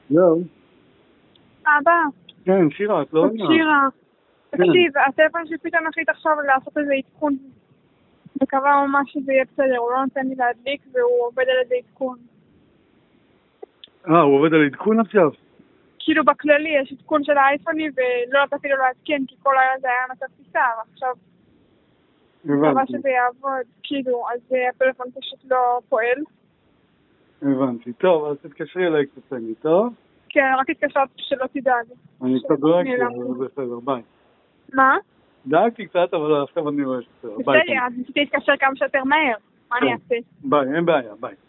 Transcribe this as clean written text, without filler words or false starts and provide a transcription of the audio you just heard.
לא. אבא. כן, שירה, את לא עונה. שירה. תקשיב, הטלפון שלי פתאום החליט עכשיו לעשות איזה עדכון. מקווה ממש שזה יהיה בסדר, הוא לא נותן לי להדליק והוא עובד על איזה עדכון. הוא עובד על עדכון עכשיו? כאילו בכללי יש עדכון של האייפוני ולא נתתי לו לעדכן כי כל הלילה זה היה מצב טיסה, ועכשיו מקווה שזה יעבוד, כאילו, אז הפלאפון פשוט לא פועל. הבנתי, טוב, אז תתקשרי אליי קצת, טוב? כן, רק התקשרת שלא תדאג. אני קצת דואג, זה בסדר, ביי. מה? דאגתי קצת, אבל עכשיו אני רואה בסדר, ביי. בסדר, אז ניסיתי להתקשר כמה שיותר מהר, מה אני אעשה? ביי, אין בעיה, ביי.